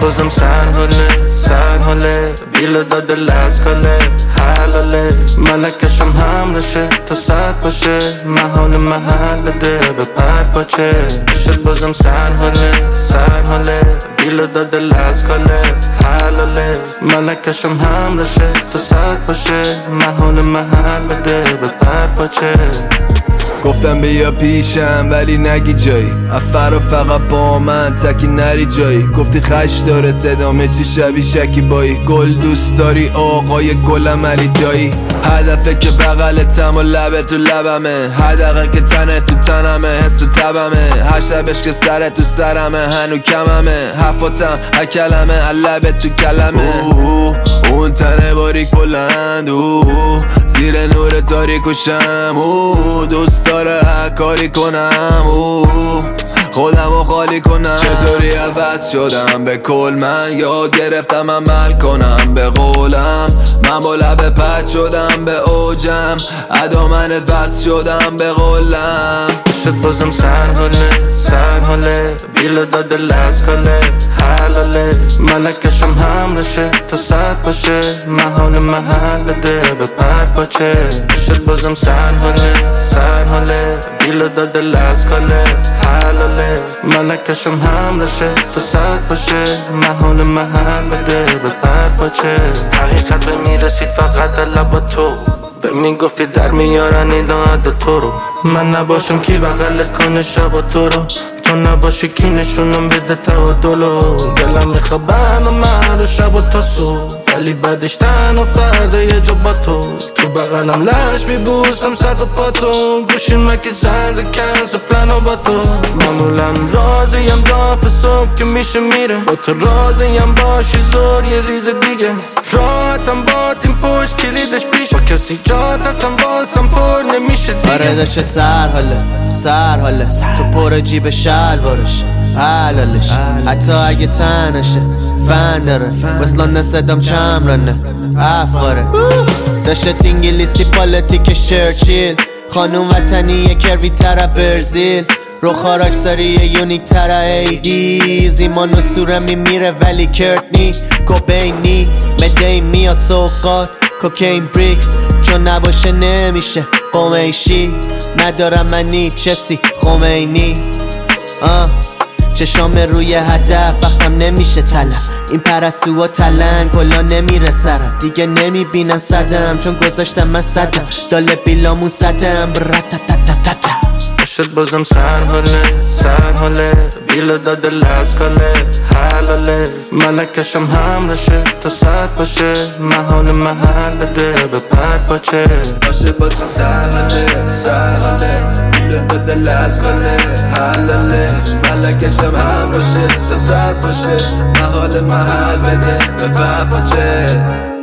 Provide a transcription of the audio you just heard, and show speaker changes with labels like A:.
A: بازم سر حاله بیل داده لسکاله حلاله ملکشم همرشه تا ساعت باشه محل ده به پر پاچه شد بازم سر حاله بیل داده لسکاله حلاله ملکشم همرشه تا ساعت باشه محل ده به پر پاچه
B: گفتم بیا پیشم ولی نگی جایی افرا فقط با من تکی نری جایی گفتی خش داره صدامه چی شبی شکی بایی گل دوست داری آقای گلم علی دایی هدفه که بغلتم و لبه تو لبمه حدقه که تنه تو تنمه حس تو تبمه هر شبش که سرت تو سرمه هنو کممه حرفاتم هر کلمه لبه تو کلمه اون تنه باریک بلند زیر نور تاریک و شم دوست داره هر کاری کنم خودمو خالی کنم چطوری عوض شدم به کل من یاد گرفتم عمل کنم به قولم من با لبه پد شدم به اوجم ادا منت بس شدم به قولم
A: شد بازم سر حاله بیل داده لسکاله حلاله ملکشم همرشه تا ساعت باشه محل ده به پر پاچه شد بازم سر حاله بیل داده لسکاله حلاله ملکشم همرشه تا ساعت باشه محل ده به پر پاچه حقیقت به میرسید فقط لبا تو به میگفتی در میارن ایداد تو رو من نباشم کی بغلت کنه شبا تو رو تو نباشی کی نشونم بده تعادلو دلم میخوا برنامه رو شب و تا صبح ولی بعدش تن و فرده یه جا با تو بغلم لش میبوسم صد و پاتو گوشی مکی زنز کنس پلانو با تو معمولا راضیم دافت صبح که میشه میره با تو راضیم باشی زور یه ریز دیگه راحتم با تیم پشت کلیدش پیش با کسی جات هستم بازم پر نمیشه دیگه
C: آره داشت سر حاله تو پر جیب شلوارش حلالش حتی اگه تنشه فن داره وصلان صدام چمرانه افغاره داشت انگلیسی پالیتیکش چرچیل خانوم وطنی کروی تره برزیل رو خاراکساری یونیک تره ایدیز ایمان و سوره میمیره ولی کرتنی کوبینی مدهی میاد سوقات کوکین بریکس چون نباشه نمیشه قمیشی ندارم منی چسی خمینی چشام روی هدف وقتم نمیشه طلب این پرستو و تلنگ کلا نمیره سرم دیگه نمیبینن صدم چون گذاشتم من صدم داله بیلامون صدم
A: شد بازم سر حاله بیل داده لسکاله حلاله ملکشم همرشه تا ساعت باشه محل ده به پر پاچه
B: باشه بازم سر حاله بیل داده لسکاله حلاله ملکشم همرشه تا ساعت باشه محل بده به پر پاچه